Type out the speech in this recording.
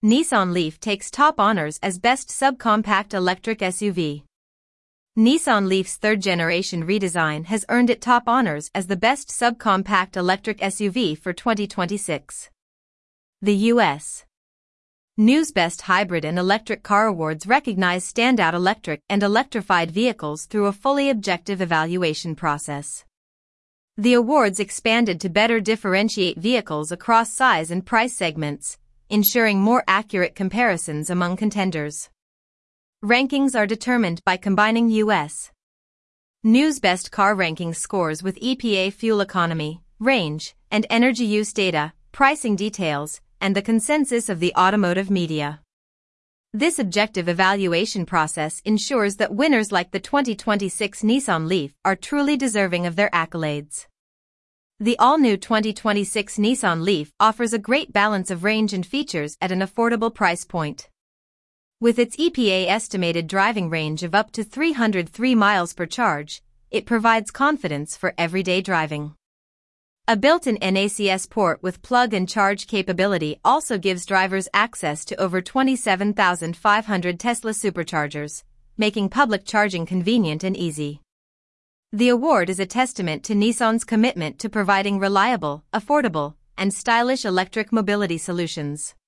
Nissan Leaf takes top honors as Best Subcompact Electric SUV. Nissan Leaf's third-generation redesign has earned it top honors as the Best Subcompact Electric SUV for 2026. The U.S. News Best Hybrid and Electric Car Awards recognize standout electric and electrified vehicles through a fully objective evaluation process. The awards expanded to better differentiate vehicles across size and price segments, ensuring more accurate comparisons among contenders. Rankings are determined by combining U.S. News Best Car Rankings scores with EPA fuel economy, range, and energy use data, pricing details, and the consensus of the automotive media. This objective evaluation process ensures that winners like the 2026 Nissan Leaf are truly deserving of their accolades. The all-new 2026 Nissan Leaf offers a great balance of range and features at an affordable price point. With its EPA estimated driving range of up to 303 miles per charge, it provides confidence for everyday driving. A built-in NACS port with plug-and-charge capability also gives drivers access to over 27,500 Tesla superchargers, making public charging convenient and easy. The award is a testament to Nissan's commitment to providing reliable, affordable, and stylish electric mobility solutions.